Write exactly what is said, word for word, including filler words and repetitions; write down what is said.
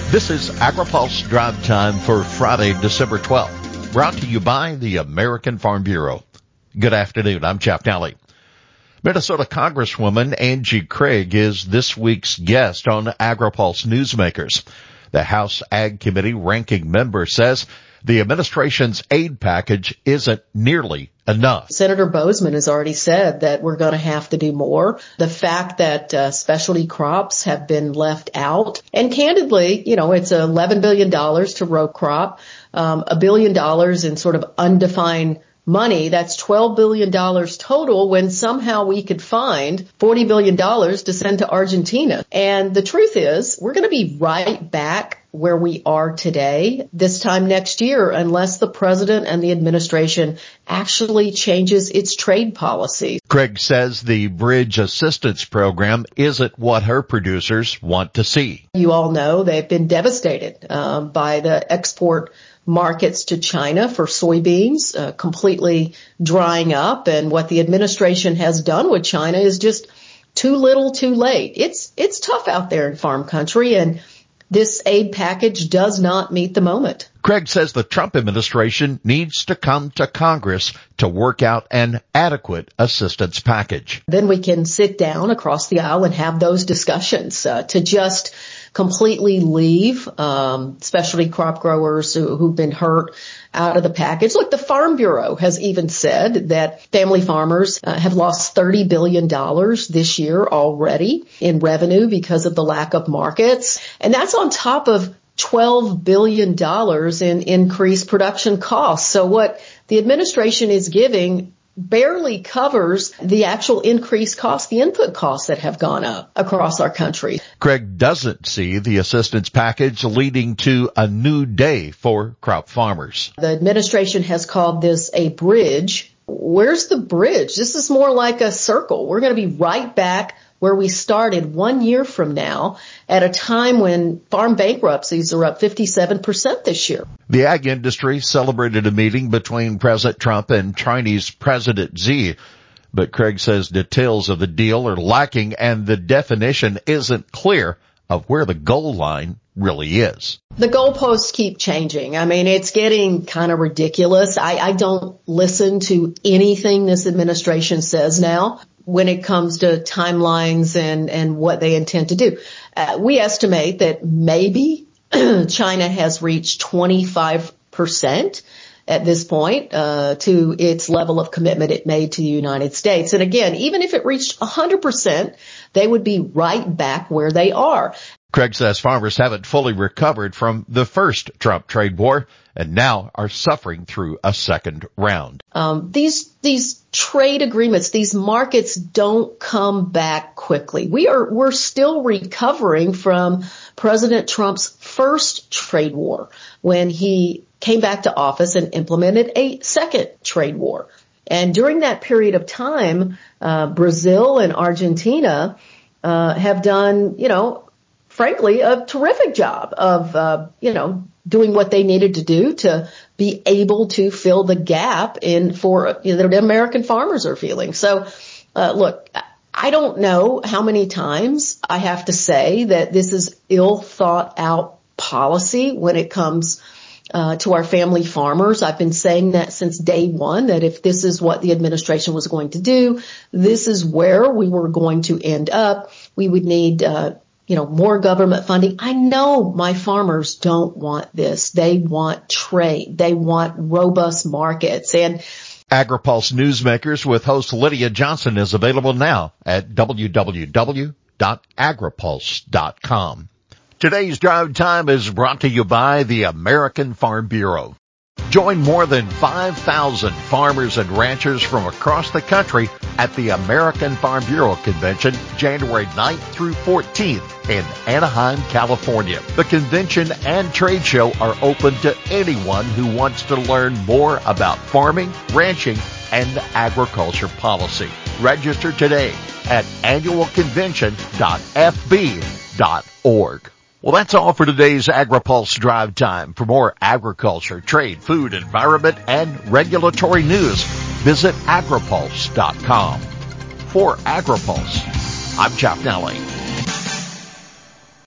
This is AgriPulse Drive Time for Friday, December twelfth, brought to you by the American Farm Bureau. Good afternoon, I'm Jeff Daly. Minnesota Congresswoman Angie Craig is this week's guest on AgriPulse Newsmakers. The House Ag Committee ranking member says the administration's aid package isn't nearly enough. Senator Boozman has already said that we're going to have to do more. The fact that uh, specialty crops have been left out, and candidly, you know, it's eleven billion dollars to row crop, um, a billion dollars in sort of undefined money. That's twelve billion dollars total, when somehow we could find forty billion dollars to send to Argentina. And the truth is, we're going to be right back where we are today this time next year unless the president and the administration actually changes its trade policy. Craig says the bridge assistance program isn't what her producers want to see. You all know they've been devastated um, by the export markets to China for soybeans uh, completely drying up, and what the administration has done with China is just too little too late. It's it's tough out there in farm country, and this aid package does not meet the moment. Craig says the Trump administration needs to come to Congress to work out an adequate assistance package. Then we can sit down across the aisle and have those discussions. Uh, to just completely leave um, specialty crop growers who, who've been hurt out of the package. Look, the Farm Bureau has even said that family farmers uh, have lost thirty billion dollars this year already in revenue because of the lack of markets. And that's on top of twelve billion dollars in increased production costs. So what the administration is giving barely covers the actual increased costs, the input costs that have gone up across our country. Craig doesn't see the assistance package leading to a new day for crop farmers. The administration has called this a bridge. Where's the bridge? This is more like a circle. We're going to be right back where we started one year from now at a time when farm bankruptcies are up fifty-seven percent this year. The ag industry celebrated a meeting between President Trump and Chinese President Xi, but Craig says details of the deal are lacking and the definition isn't clear of where the goal line really is. The goalposts keep changing. I mean, it's getting kind of ridiculous. I, I don't listen to anything this administration says now when it comes to timelines and, and what they intend to do. Uh, we estimate that maybe China has reached twenty-five percent at this point uh, to its level of commitment it made to the United States. And again, even if it reached one hundred percent, they would be right back where they are. Craig says farmers haven't fully recovered from the first Trump trade war and now are suffering through a second round. Um, these these trade agreements, these markets don't come back quickly. We are we're still recovering from President Trump's first trade war when he came back to office and implemented a second trade war. And during that period of time, uh, Brazil and Argentina uh, have done, you know, frankly, a terrific job of, uh, you know, doing what they needed to do to be able to fill the gap in for, you know, the American farmers are feeling. So, uh, look, I don't know how many times I have to say that this is ill thought out policy when it comes uh, to our family farmers. I've been saying that since day one, that if this is what the administration was going to do, this is where we were going to end up. We would need, uh, you know, more government funding. I know my farmers don't want this. They want trade. They want robust markets. And AgriPulse Newsmakers with host Lydia Johnson is available now at w w w dot agripulse dot com. Today's Drive Time is brought to you by the American Farm Bureau. Join more than five thousand farmers and ranchers from across the country at the American Farm Bureau Convention January ninth through fourteenth in Anaheim, California. The convention and trade show are open to anyone who wants to learn more about farming, ranching, and agriculture policy. Register today at annual convention dot f b dot org. Well, that's all for today's AgriPulse Drive Time. For more agriculture, trade, food, environment, and regulatory news, visit agripulse dot com. For AgriPulse, I'm Jeff Daly.